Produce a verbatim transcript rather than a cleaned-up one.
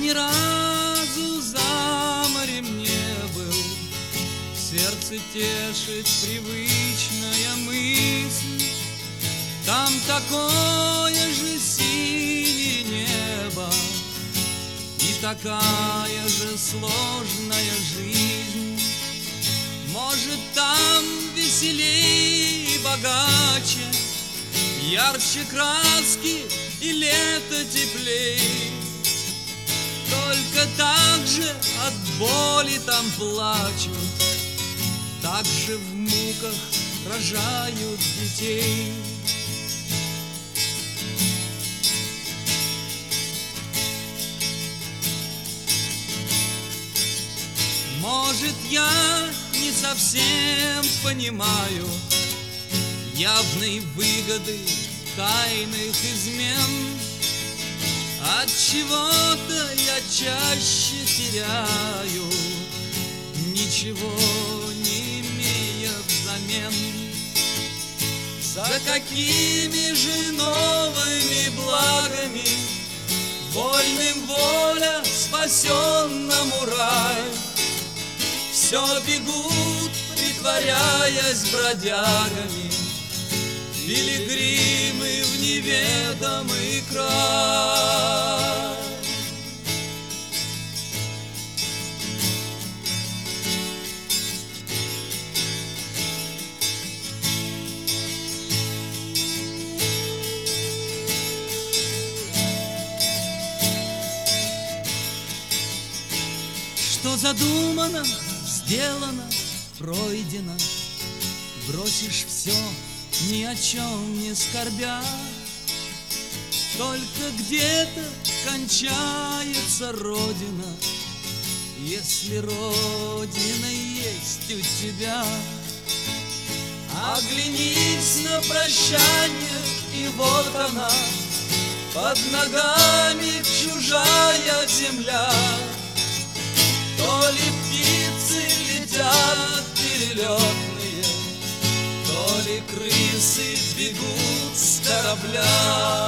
ни разу за морем не был, сердце тешит привычная мысль. Там такое же синее небо и такая же сложная жизнь. Может, там веселей и богаче, ярче краски и лето теплей. Только так же от боли там плачут, так же в муках рожают детей. Может, я не совсем понимаю явной выгоды тайных измен. От чего-то я чаще теряю, ничего не имея взамен. За какими же новыми благами вольным воля, спасенному рай? Все бегут, притворяясь бродягами, пилигримы в неведомый край. Что задумано, сделано, пройдено. Бросишь все, ни о чем не скорбя. Только где-то кончается родина, если родина есть у тебя. Оглянись на прощание, и вот она, под ногами чужая земля. То ли птицы летят перелетные, то ли крысы бегут с корабля.